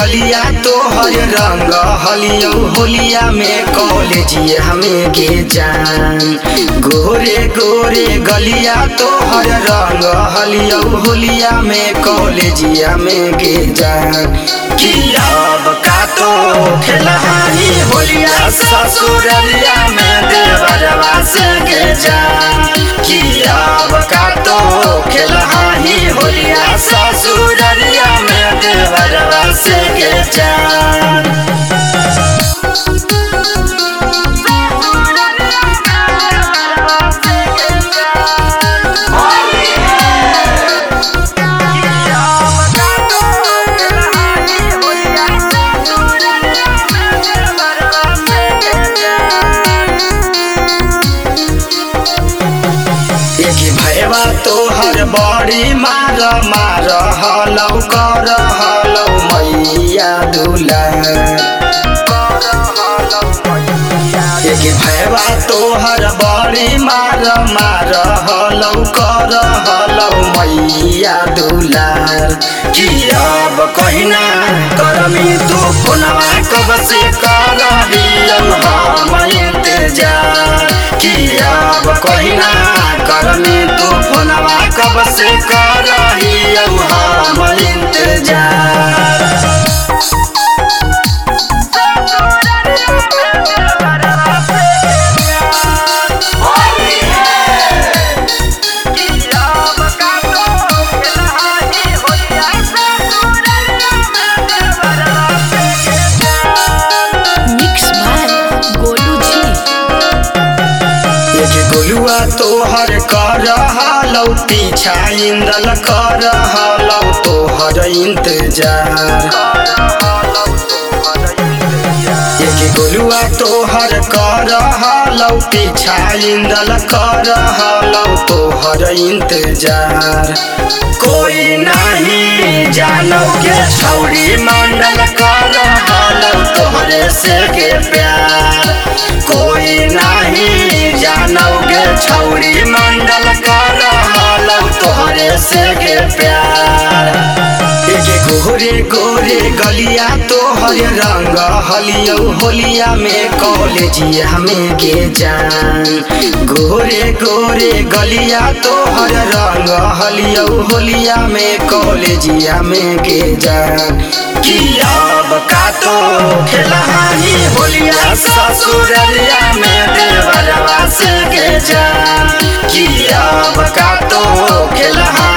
गलिया तोहर रंग हलियो होलिया में कॉलेजिया में गे जान। गोरे गोरे गलिया तोहर रंग हलियो होलिया में कॉलेजिया में गे जान। कि अब का तो खेलहानी होलिया ससुरलिया में देवरवा से गे जान। कि अब का तो खेलहानी होलिया ससुरलिया में देवरवा से गे जान। भैया तोहर बड़ी मार मार हलौ कर हलौ मैया दुलार। एक भैया तोहर बड़ी मार मार हलौ कर हलौ मैया दुलार। कि अब कहिना करमी तू फोनवा कब से करहियो हम इंतजार। कि अब कहिना करमी तू फोनवा कब से करहियो हम इंतजार। गोलुआ तोहर कर हलौ पीछा इंदल कर हलौ तोहर इंतजार। गोलुआ तोहर कर हलौ पीछा इंदल कर हलौ तोहर इंतजार। कोई नहीं जानो के छौड़ी मंडल कर हलौ तोहरे से के प्यार। कोई नहीं जानोगे छौड़ी मंडल कर हलौ तोहरे से के प्यार। एक गोरे गोरे गलिया तोहर रंग हलियो होलिया में कॉलेजिया में गे जान। गोरे गोरे गलिया तोहर रंग हलियो होलिया में कॉलेजिया में गे जान। कि अब का तो खेलहानी होलिया ससुरलिया में देवरवा से गे जान। कि अब का तो खेलहानी